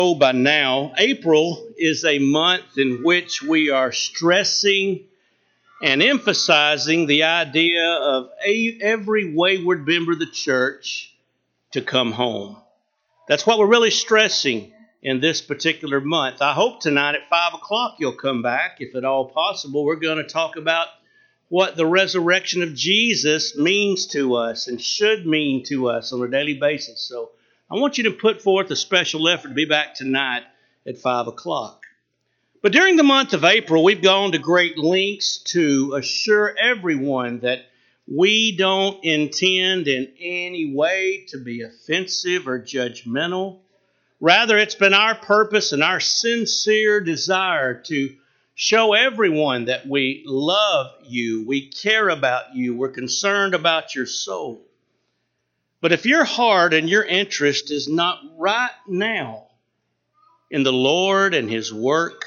By now, April is a month in which we are stressing and emphasizing the idea of every wayward member of the church to come home. That's what we're really stressing in this particular month. I hope tonight at 5 o'clock you'll come back, if at all possible. We're going to talk about what the resurrection of Jesus means to us and should mean to us on a daily basis. So I want you to put forth a special effort to be back tonight at 5 o'clock. But during the month of April, we've gone to great lengths to assure everyone that we don't intend in any way to be offensive or judgmental. Rather, it's been our purpose and our sincere desire to show everyone that we love you, we care about you, we're concerned about your soul. But if your heart and your interest is not right now in the Lord and His work,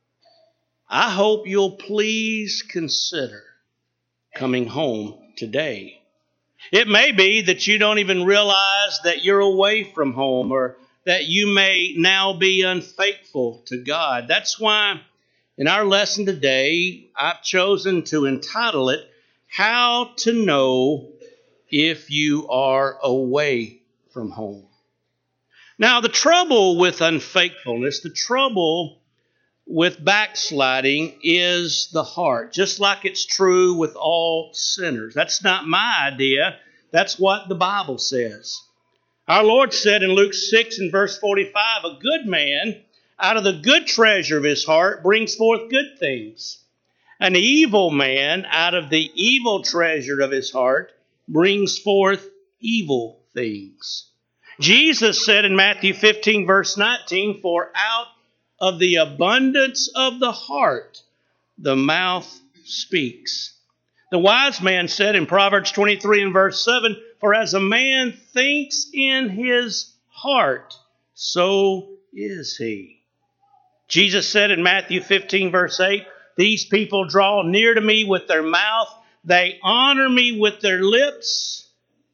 I hope you'll please consider coming home today. It may be that you don't even realize that you're away from home or that you may now be unfaithful to God. That's why in our lesson today, I've chosen to entitle it, How to Know If You Are Away from Home. Now, the trouble with unfaithfulness, the trouble with backsliding is the heart, just like it's true with all sinners. That's not my idea. That's what the Bible says. Our Lord said in Luke 6 and verse 45, a good man out of the good treasure of his heart brings forth good things. An evil man out of the evil treasure of his heart brings forth evil things. Jesus said in Matthew 15 verse 19, for out of the abundance of the heart, the mouth speaks. The wise man said in Proverbs 23 and verse 7, for as a man thinks in his heart, so is he. Jesus said in Matthew 15 verse 8, these people draw near to me with their mouth, they honor me with their lips,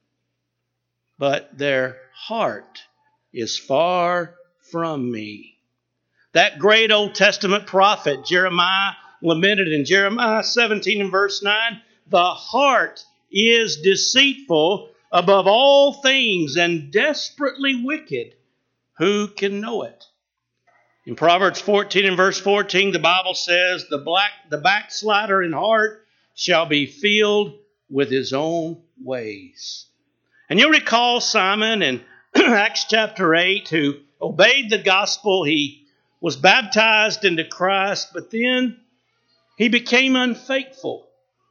but their heart is far from me. That great Old Testament prophet Jeremiah lamented in Jeremiah 17 and verse 9, the heart is deceitful above all things and desperately wicked. Who can know it? In Proverbs 14 and verse 14, the Bible says, the backslider in heart shall be filled with his own ways. And you'll recall Simon in Acts chapter 8, who obeyed the gospel. He was baptized into Christ, but then he became unfaithful.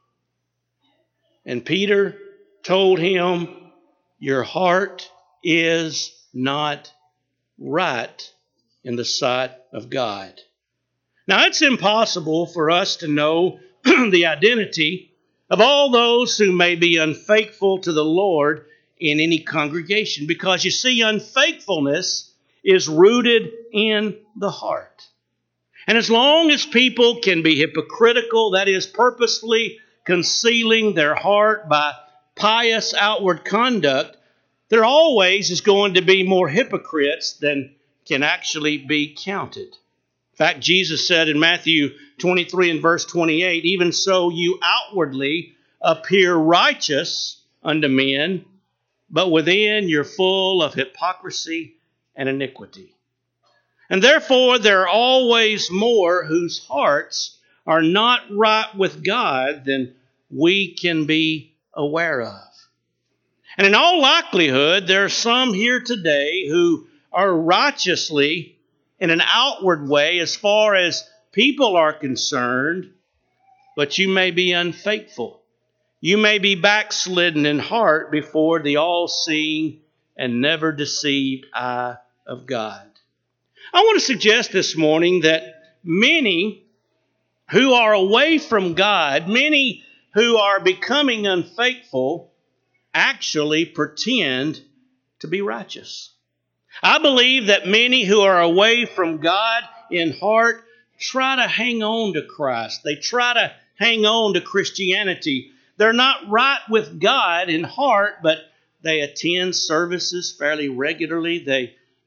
And Peter told him, your heart is not right in the sight of God. Now, it's impossible for us to know the identity of all those who may be unfaithful to the Lord in any congregation, because you see, unfaithfulness is rooted in the heart. And as long as people can be hypocritical, that is, purposefully concealing their heart by pious outward conduct, there always is going to be more hypocrites than can actually be counted. In fact, Jesus said in Matthew 23 and verse 28, even so you outwardly appear righteous unto men, but within you're full of hypocrisy and iniquity. And therefore there are always more whose hearts are not right with God than we can be aware of. And in all likelihood, there are some here today who are righteously in an outward way as far as people are concerned, but you may be unfaithful. You may be backslidden in heart before the all-seeing and never deceived eye of God. I want to suggest this morning that many who are away from God, many who are becoming unfaithful, actually pretend to be righteous. I believe that many who are away from God in heart try to hang on to Christ. They try to hang on to Christianity. They're not right with God in heart, but they attend services fairly regularly. They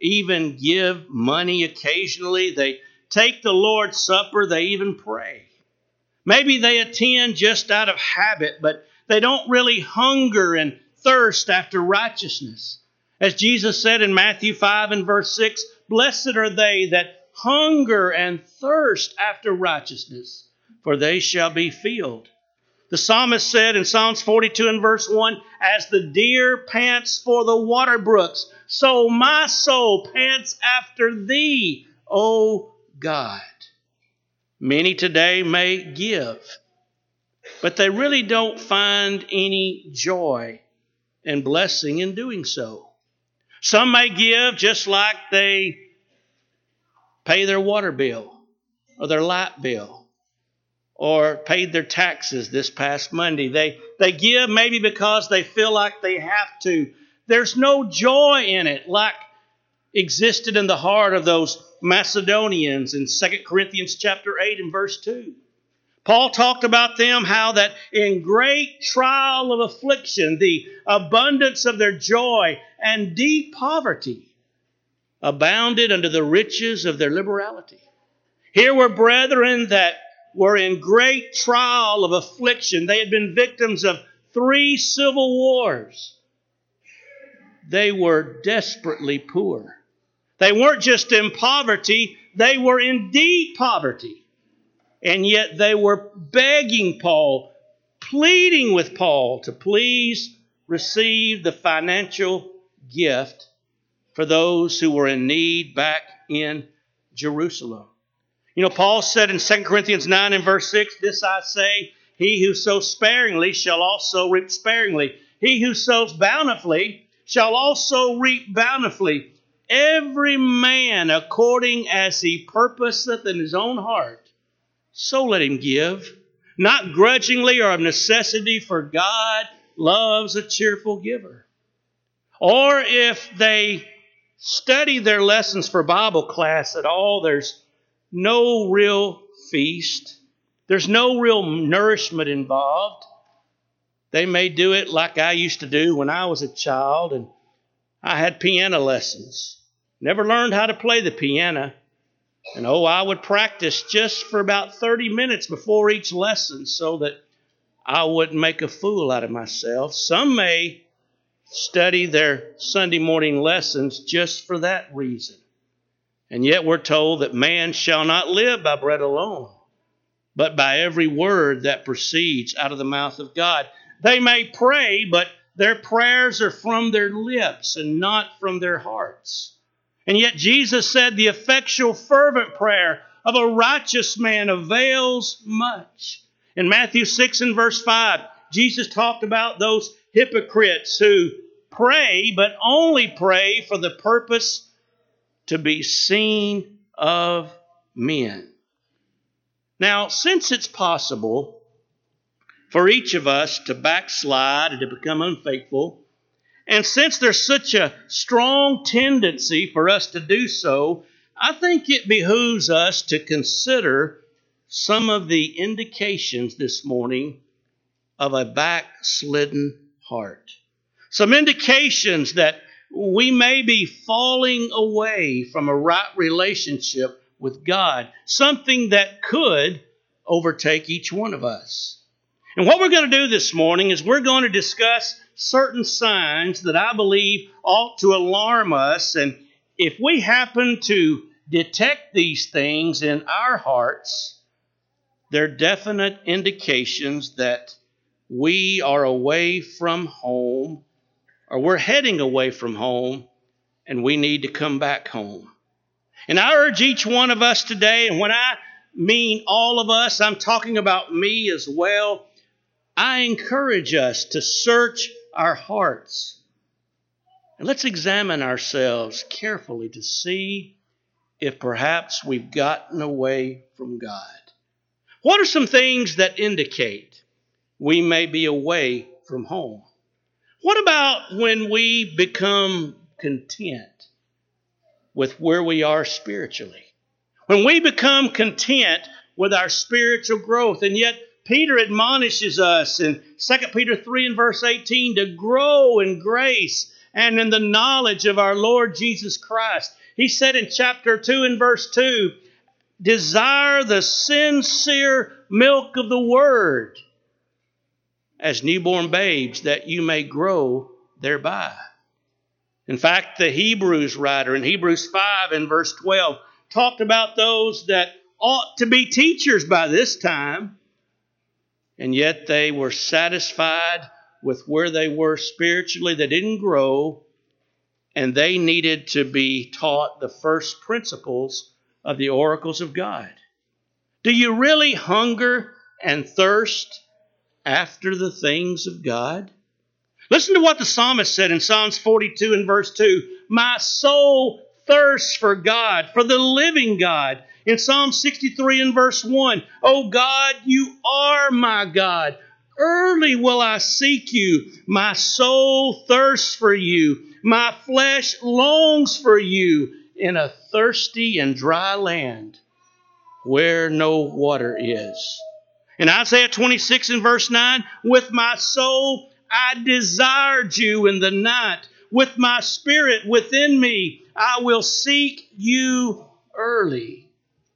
even give money occasionally. They take the Lord's Supper. They even pray. Maybe they attend just out of habit, but they don't really hunger and thirst after righteousness. As Jesus said in Matthew 5 and verse 6, "Blessed are they that hunger and thirst after righteousness, for they shall be filled." The psalmist said in Psalms 42 and verse 1, "As the deer pants for the water brooks, so my soul pants after thee, O God." Many today may give, but they really don't find any joy and blessing in doing so. Some may give just like they pay their water bill or their light bill or paid their taxes this past Monday. They give maybe because they feel like they have to. There's no joy in it like existed in the heart of those Macedonians in 2 Corinthians chapter 8 and verse 2. Paul talked about them how that in great trial of affliction, the abundance of their joy and deep poverty abounded unto the riches of their liberality. Here were brethren that were in great trial of affliction. They had been victims of 3 civil wars. They were desperately poor. They weren't just in poverty, they were in deep poverty. And yet they were begging Paul, pleading with Paul to please receive the financial gift for those who were in need back in Jerusalem. You know, Paul said in 2 Corinthians 9 and verse 6, "This I say, he who sows sparingly shall also reap sparingly. He who sows bountifully shall also reap bountifully. Every man according as he purposeth in his own heart, so let him give, not grudgingly or of necessity, for God loves a cheerful giver." Or if they study their lessons for Bible class at all, there's no real feast. There's no real nourishment involved. They may do it like I used to do when I was a child and I had piano lessons. Never learned how to play the piano. And I would practice just for about 30 minutes before each lesson so that I wouldn't make a fool out of myself. Some may study their Sunday morning lessons just for that reason. And yet we're told that man shall not live by bread alone, but by every word that proceeds out of the mouth of God. They may pray, but their prayers are from their lips and not from their hearts. And yet Jesus said the effectual fervent prayer of a righteous man avails much. In Matthew 6 and verse 5, Jesus talked about those hypocrites who pray, but only pray for the purpose to be seen of men. Now, since it's possible for each of us to backslide and to become unfaithful, and since there's such a strong tendency for us to do so, I think it behooves us to consider some of the indications this morning of a backslidden heart. Some indications that we may be falling away from a right relationship with God, something that could overtake each one of us. And what we're going to do this morning is we're going to discuss certain signs that I believe ought to alarm us. And if we happen to detect these things in our hearts, they're definite indications that we are away from home, or we're heading away from home, and we need to come back home. And I urge each one of us today, and when I mean all of us, I'm talking about me as well. I encourage us to search our hearts. And let's examine ourselves carefully to see if perhaps we've gotten away from God. What are some things that indicate we may be away from home? What about when we become content with where we are spiritually? When we become content with our spiritual growth, and yet Peter admonishes us in 2 Peter 3 and verse 18 to grow in grace and in the knowledge of our Lord Jesus Christ. He said in chapter 2 and verse 2, desire the sincere milk of the Word as newborn babes, that you may grow thereby. In fact, the Hebrews writer in Hebrews 5 and verse 12 talked about those that ought to be teachers by this time, and yet they were satisfied with where they were spiritually. They didn't grow, and they needed to be taught the first principles of the oracles of God. Do you really hunger and thirst after the things of God? Listen to what the psalmist said in Psalms 42 and verse 2. My soul thirsts for God, for the living God. In Psalm 63 and verse 1, O God, you are my God. Early will I seek you. My soul thirsts for you. My flesh longs for you in a thirsty and dry land where no water is. In Isaiah 26 and verse 9, with my soul I desired you in the night. With my spirit within me, I will seek you early.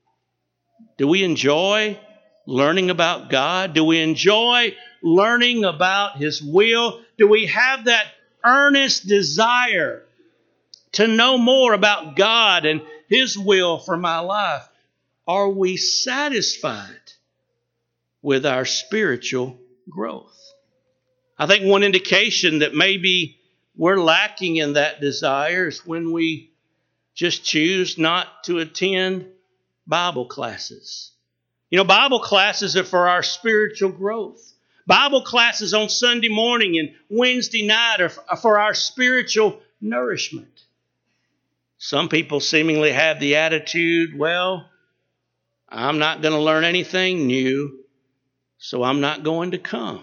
Do we enjoy learning about God? Do we enjoy learning about His will? Do we have that earnest desire to know more about God and His will for my life? Are we satisfied with our spiritual growth? I think one indication that maybe we're lacking in that desire is when we just choose not to attend Bible classes. You know, Bible classes are for our spiritual growth. Bible classes on Sunday morning and Wednesday night are for our spiritual nourishment. Some people seemingly have the attitude, well, I'm not going to learn anything new, so I'm not going to come.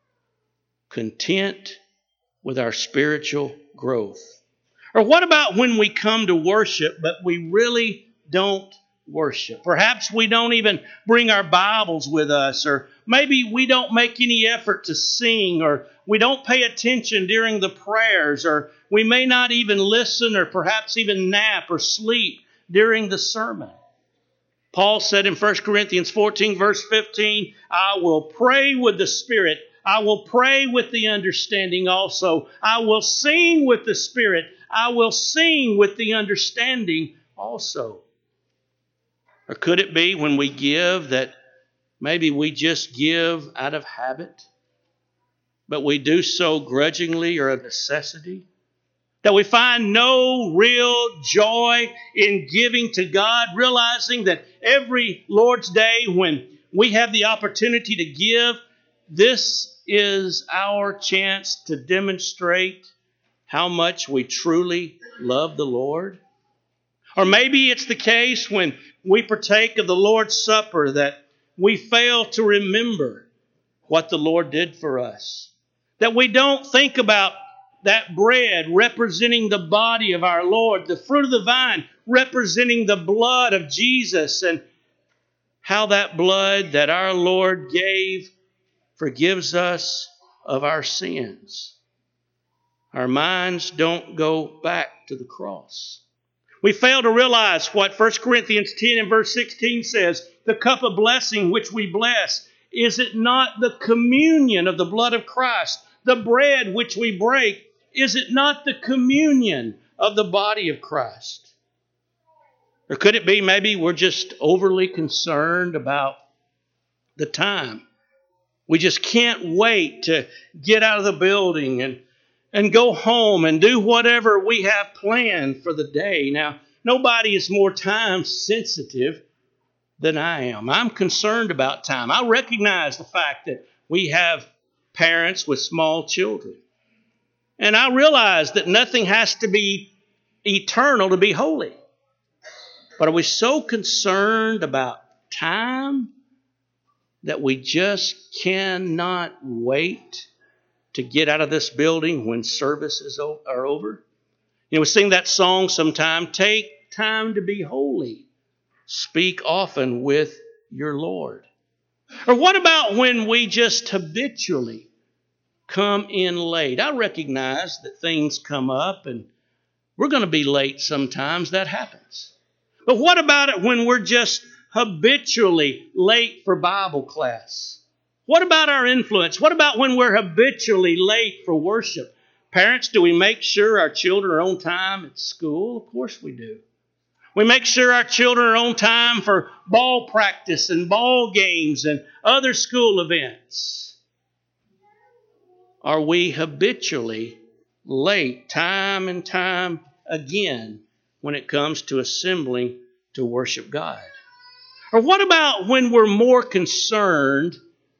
Content with our spiritual growth. Or what about when we come to worship, but we really don't worship? Perhaps we don't even bring our Bibles with us, or maybe we don't make any effort to sing, or we don't pay attention during the prayers, or we may not even listen or perhaps even nap or sleep during the sermon. Paul said in 1 Corinthians 14 verse 15, I will pray with the Spirit. I will pray with the understanding also. I will sing with the Spirit. I will sing with the understanding also. Or could it be when we give that maybe we just give out of habit, but we do so grudgingly or of necessity? That we find no real joy in giving to God, realizing that every Lord's Day when we have the opportunity to give, this is our chance to demonstrate how much we truly love the Lord. Or maybe it's the case when we partake of the Lord's Supper that we fail to remember what the Lord did for us. That we don't think about that bread representing the body of our Lord, the fruit of the vine representing the blood of Jesus, and how that blood that our Lord gave forgives us of our sins. Our minds don't go back to the cross. We fail to realize what 1 Corinthians 10 and verse 16 says, the cup of blessing which we bless, is it not the communion of the blood of Christ? The bread which we break, is it not the communion of the body of Christ? Or could it be maybe we're just overly concerned about the time? We just can't wait to get out of the building and go home and do whatever we have planned for the day. Now, nobody is more time sensitive than I am. I'm concerned about time. I recognize the fact that we have parents with small children. And I realize that nothing has to be eternal to be holy. But are we so concerned about time that we just cannot wait to get out of this building when services are over? You know, we sing that song sometime, take time to be holy. Speak often with your Lord. Or what about when we just habitually come in late. I recognize that things come up and we're going to be late sometimes. That happens. But what about it when we're just habitually late for Bible class? What about our influence? What about when we're habitually late for worship? Parents, do we make sure our children are on time at school? Of course we do. We make sure our children are on time for ball practice and ball games and other school events. Are we habitually late time and time again when it comes to assembling to worship God? Or what about when we're more concerned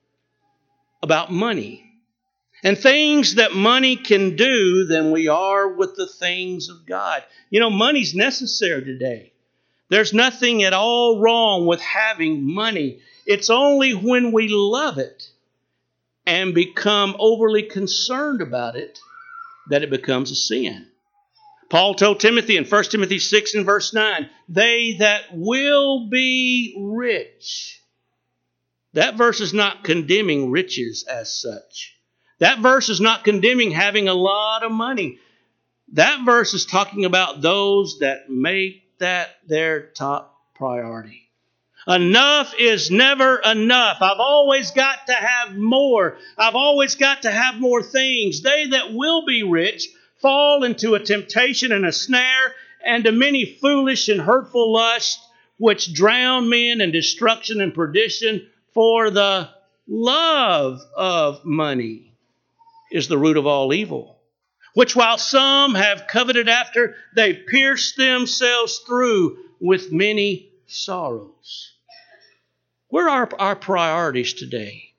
about money and things that money can do than we are with the things of God? You know, money's necessary today. There's nothing at all wrong with having money. It's only when we love it and become overly concerned about it that it becomes a sin. Paul told Timothy in 1 Timothy 6 and verse 9, they that will be rich. That verse is not condemning riches as such. That verse is not condemning having a lot of money. That verse is talking about those that make that their top priority. Enough is never enough. I've always got to have more. I've always got to have more things. They that will be rich fall into a temptation and a snare and to many foolish and hurtful lusts which drown men in destruction and perdition. For the love of money is the root of all evil, which while some have coveted after, they pierce themselves through with many sorrows. Where are our priorities today?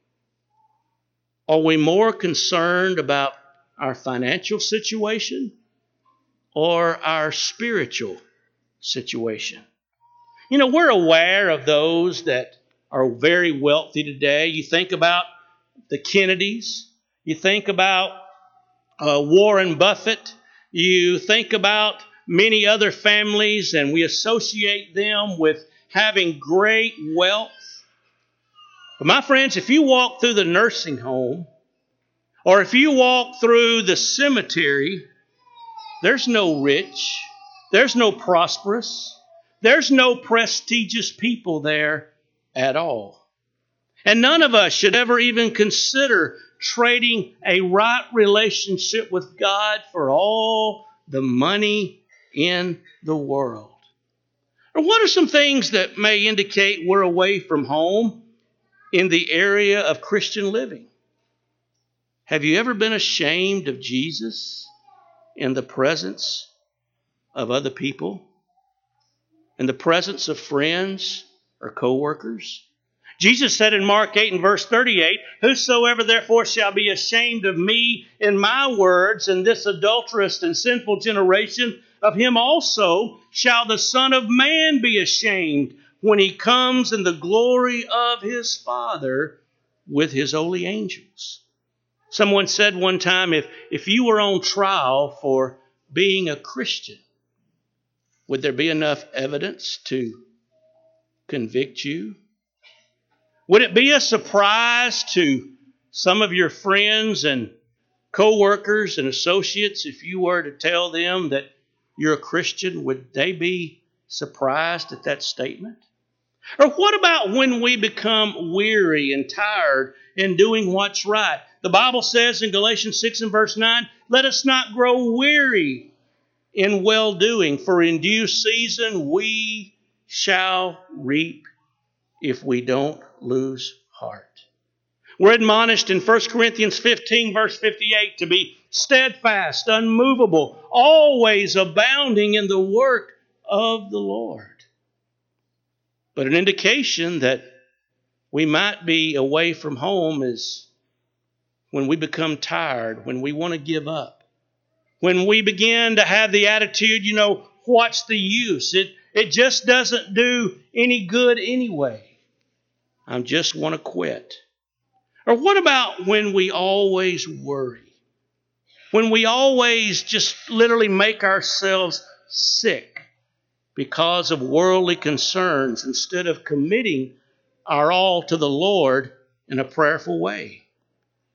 Are we more concerned about our financial situation or our spiritual situation? You know, we're aware of those that are very wealthy today. You think about the Kennedys. You think about Warren Buffett. You think about many other families, and we associate them with having great wealth. But my friends, if you walk through the nursing home or if you walk through the cemetery, there's no rich, there's no prosperous, there's no prestigious people there at all. And none of us should ever even consider trading a right relationship with God for all the money in the world. Or what are some things that may indicate we're away from home in the area of Christian living? Have you ever been ashamed of Jesus in the presence of other people? In the presence of friends or co-workers? Jesus said in Mark 8 and verse 38, whosoever therefore shall be ashamed of me in my words in this adulterous and sinful generation, of him also shall the Son of Man be ashamed when he comes in the glory of his Father with his holy angels. Someone said one time, if you were on trial for being a Christian, would there be enough evidence to convict you? Would it be a surprise to some of your friends and co-workers and associates if you were to tell them that you're a Christian? Would they be surprised at that statement? Or what about when we become weary and tired in doing what's right? The Bible says in Galatians 6 and verse 9, let us not grow weary in well-doing, for in due season we shall reap if we don't lose heart. We're admonished in 1 Corinthians 15 verse 58 to be steadfast, unmovable, always abounding in the work of the Lord. But an indication that we might be away from home is when we become tired, when we want to give up, when we begin to have the attitude, what's the use? It just doesn't do any good anyway. I just want to quit. Or what about when we always worry? When we always just literally make ourselves sick because of worldly concerns instead of committing our all to the Lord in a prayerful way?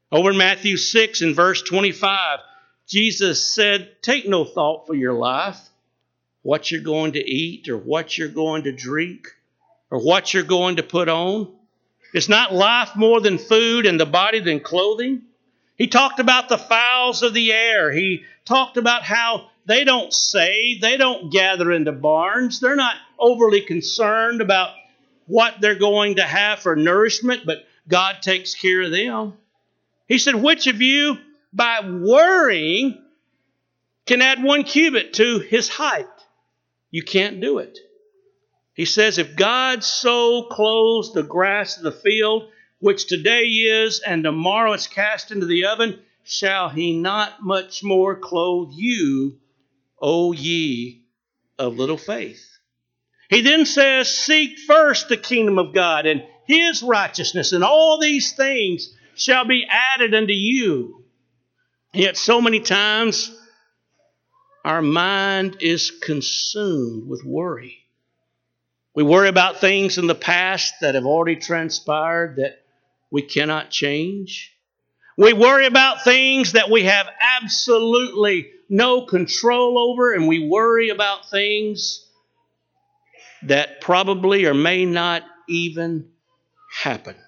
Over in Matthew 6 and verse 25, Jesus said, take no thought for your life, what you're going to eat or what you're going to drink or what you're going to put on. Is not life more than food and the body than clothing? He talked about the fowls of the air. He talked about how they don't save, they don't gather into barns. They're not overly concerned about what they're going to have for nourishment, but God takes care of them. He said, which of you, by worrying, can add 1 cubit to his height? You can't do it. He says, if God so clothes the grass of the field, which today is and tomorrow is cast into the oven, shall he not much more clothe you, O ye of little faith? He then says, seek first the kingdom of God and his righteousness, and all these things shall be added unto you. Yet so many times our mind is consumed with worry. We worry about things in the past that have already transpired that we cannot change. We worry about things that we have absolutely no control over, and we worry about things that probably or may not even happen.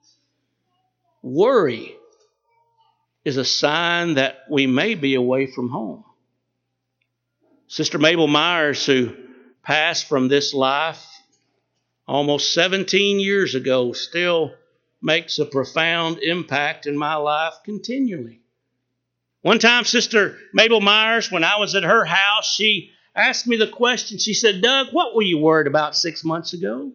Worry is a sign that we may be away from home. Sister Mabel Myers, who passed from this life almost 17 years ago, still makes a profound impact in my life continually. One time, Sister Mabel Myers, when I was at her house, she asked me the question. She said, Doug, what were you worried about 6 months ago?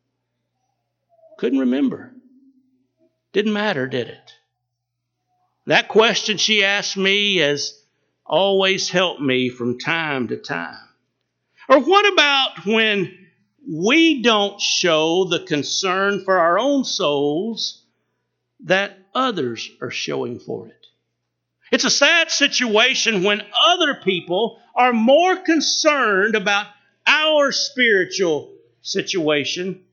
Couldn't remember. Didn't matter, did it? That question she asked me has always helped me from time to time. Or what about when we don't show the concern for our own souls that others are showing for it? It's a sad situation when other people are more concerned about our spiritual situation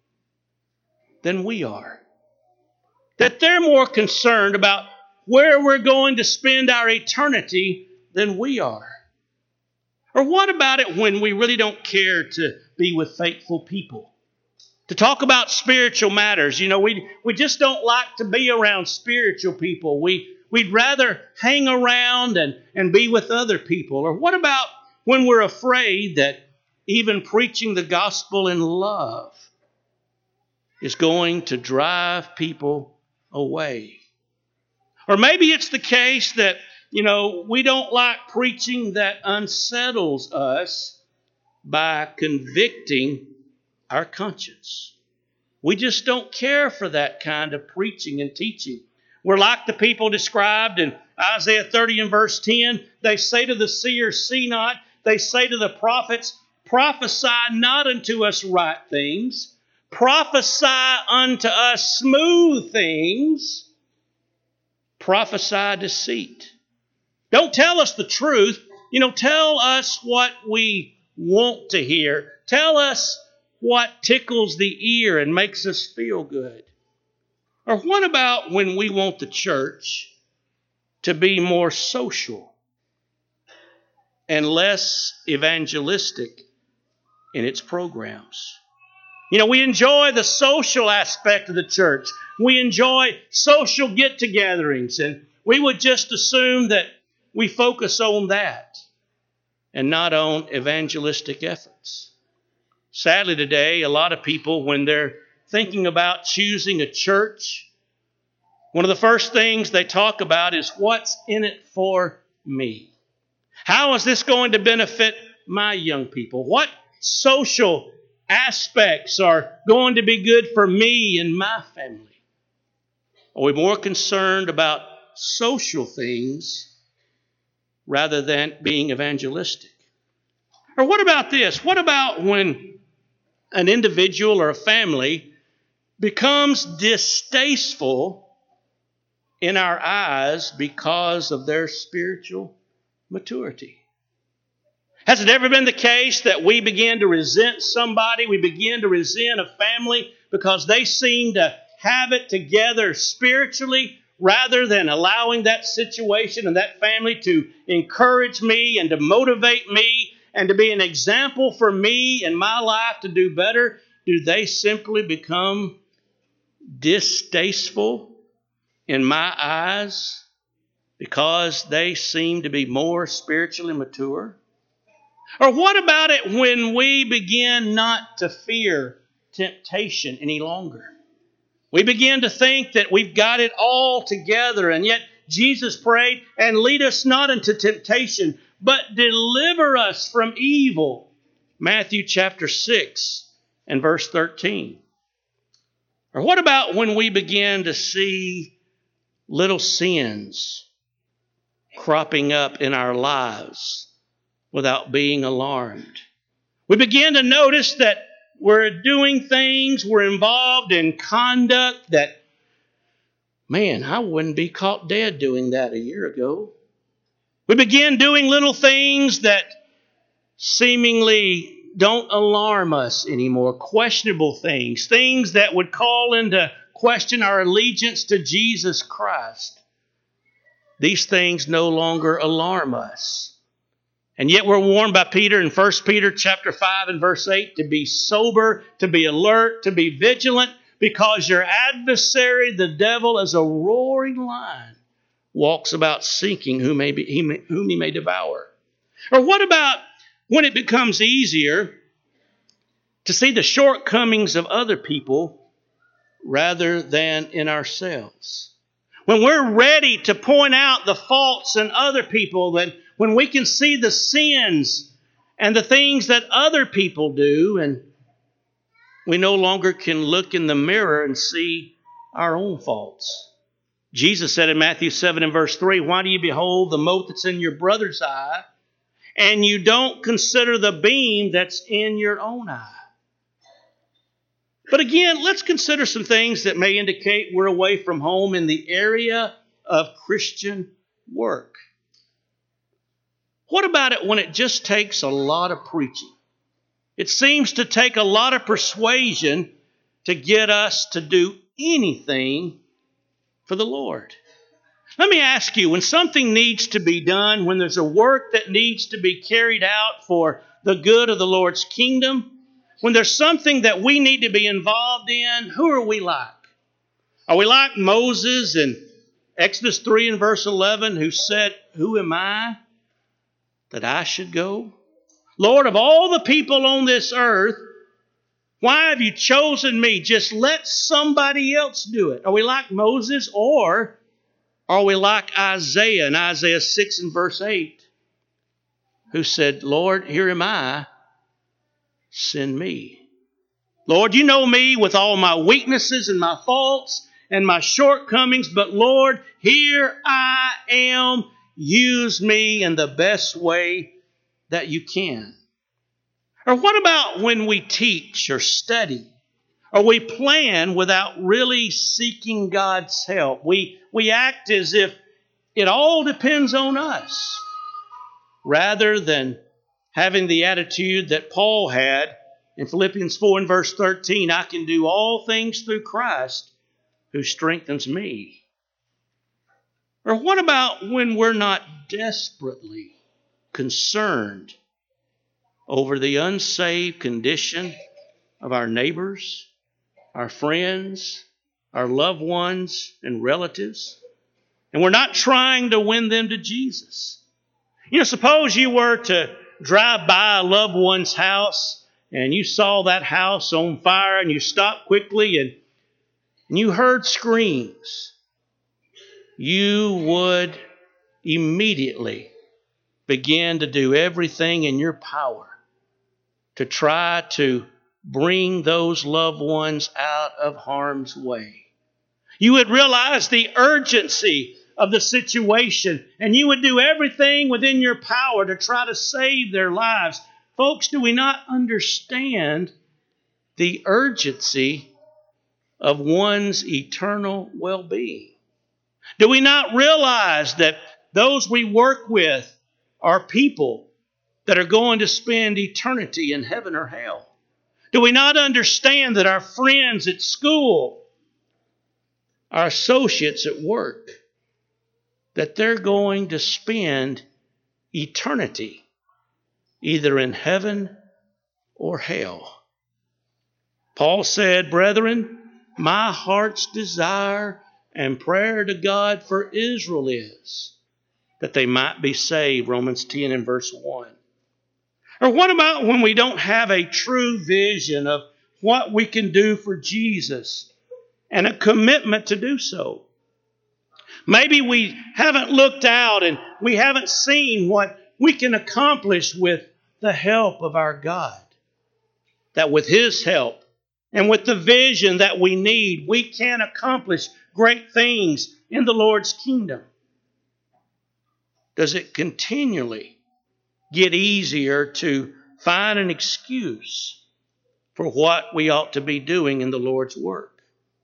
than we are. That they're more concerned about where we're going to spend our eternity than we are. Or what about it when we really don't care to be with faithful people? To talk about spiritual matters. You know, we just don't like to be around spiritual people. We'd rather hang around and be with other people. Or what about when we're afraid that even preaching the gospel in love is going to drive people away? Or maybe it's the case that, we don't like preaching that unsettles us by convicting our conscience. We just don't care for that kind of preaching and teaching. We're like the people described in Isaiah 30 and verse 10. They say to the seer, see not. They say to the prophets, prophesy not unto us right things. Prophesy unto us smooth things. Prophesy deceit. Don't tell us the truth. Tell us what we want to hear. Tell us what tickles the ear and makes us feel good. Or what about when we want the church to be more social and less evangelistic in its programs? We enjoy the social aspect of the church. We enjoy social get-togethers, and we would just assume that we focus on that and not on evangelistic efforts. Sadly today, a lot of people, when they're thinking about choosing a church, one of the first things they talk about is what's in it for me. How is this going to benefit my young people? What social aspects are going to be good for me and my family? Are we more concerned about social things rather than being evangelistic? Or what about this? What about when an individual or a family becomes distasteful in our eyes because of their spiritual maturity? Has it ever been the case that we begin to resent somebody, we begin to resent a family because they seem to have it together spiritually rather than allowing that situation and that family to encourage me and to motivate me and to be an example for me in my life to do better, do they simply become distasteful in my eyes because they seem to be more spiritually mature? Or what about it when we begin not to fear temptation any longer? We begin to think that we've got it all together, and yet Jesus prayed, and lead us not into temptation, but deliver us from evil. Matthew chapter 6 and verse 13. Or what about when we begin to see little sins cropping up in our lives without being alarmed? We begin to notice that we're doing things, we're involved in conduct that, man, I wouldn't be caught dead doing that a year ago. We begin doing little things that seemingly don't alarm us anymore, questionable things, things that would call into question our allegiance to Jesus Christ. These things no longer alarm us. And yet we're warned by Peter in 1 Peter chapter 5 and verse 8 to be sober, to be alert, to be vigilant, because your adversary, the devil, as a roaring lion, walks about seeking whom he may devour. Or what about when it becomes easier to see the shortcomings of other people rather than in ourselves? When we're ready to point out the faults in other people, when we can see the sins and the things that other people do, and we no longer can look in the mirror and see our own faults. Jesus said in Matthew 7 and verse 3, why do you behold the mote that's in your brother's eye, and you don't consider the beam that's in your own eye? But again, let's consider some things that may indicate we're away from home in the area of Christian work. What about it when it just takes a lot of preaching? It seems to take a lot of persuasion to get us to do anything for the Lord. Let me ask you, when something needs to be done, when there's a work that needs to be carried out for the good of the Lord's kingdom, when there's something that we need to be involved in, who are we like? Are we like Moses in Exodus 3 and verse 11, who said, who am I that I should go? Lord, of all the people on this earth, why have you chosen me? Just let somebody else do it. Are we like Moses, or are we like Isaiah in Isaiah 6 and verse 8, who said, Lord, here am I, send me. Lord, you know me with all my weaknesses and my faults and my shortcomings, but Lord, here I am. Use me in the best way that you can. Or what about when we teach or study, or we plan without really seeking God's help? We act as if it all depends on us, rather than having the attitude that Paul had in Philippians 4 and verse 13, I can do all things through Christ who strengthens me. Or what about when we're not desperately concerned over the unsaved condition of our neighbors, our friends, our loved ones, and relatives, and we're not trying to win them to Jesus? You know, suppose you were to drive by a loved one's house and you saw that house on fire and you stopped quickly and you heard screams. You would immediately begin to do everything in your power to try to bring those loved ones out of harm's way. You would realize the urgency of the situation, and you would do everything within your power to try to save their lives. Folks, do we not understand the urgency of one's eternal well-being? Do we not realize that those we work with are people that are going to spend eternity in heaven or hell? Do we not understand that our friends at school our associates at work, that they're going to spend eternity either in heaven or hell. Paul said, "Brethren, my heart's desire and prayer to God for Israel is that they might be saved," Romans 10 and verse 1. Or what about when we don't have a true vision of what we can do for Jesus and a commitment to do so? Maybe we haven't looked out and we haven't seen what we can accomplish with the help of our God. That with His help and with the vision that we need, we can accomplish great things in the Lord's kingdom. Does it continually get easier to find an excuse for what we ought to be doing in the Lord's work?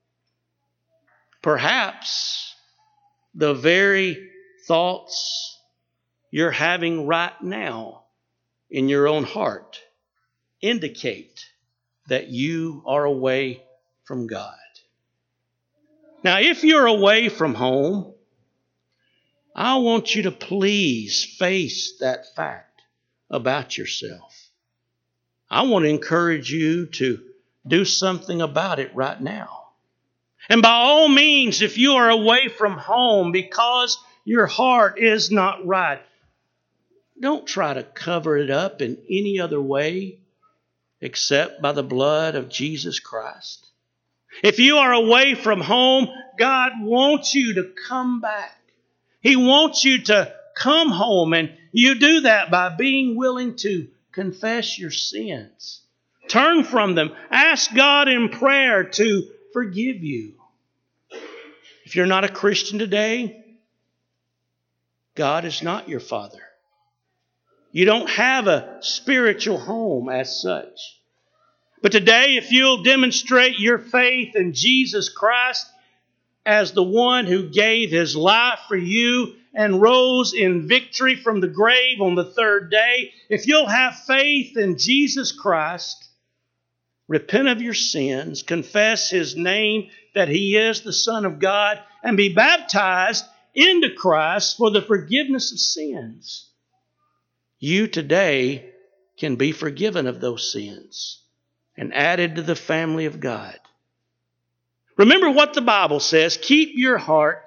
Perhaps the very thoughts you're having right now in your own heart indicate that you are away from God. Now, if you're away from home, I want you to please face that fact about yourself. I want to encourage you to do something about it right now. And by all means, if you are away from home because your heart is not right, don't try to cover it up in any other way except by the blood of Jesus Christ. If you are away from home, God wants you to come back. He wants you to come home, and you do that by being willing to confess your sins. Turn from them. Ask God in prayer to forgive you. If you're not a Christian today, God is not your Father. You don't have a spiritual home as such. But today, if you'll demonstrate your faith in Jesus Christ as the one who gave His life for you and rose in victory from the grave on the third day, if you'll have faith in Jesus Christ, repent of your sins, confess His name that He is the Son of God, and be baptized into Christ for the forgiveness of sins, you today can be forgiven of those sins and added to the family of God. Remember what the Bible says, keep your heart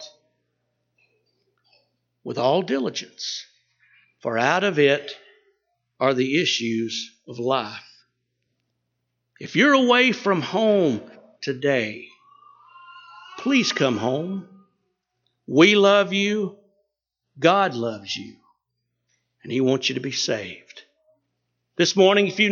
with all diligence, for out of it are the issues of life. If you're away from home today, please come home. We love you. God loves you. And He wants you to be saved. This morning, if you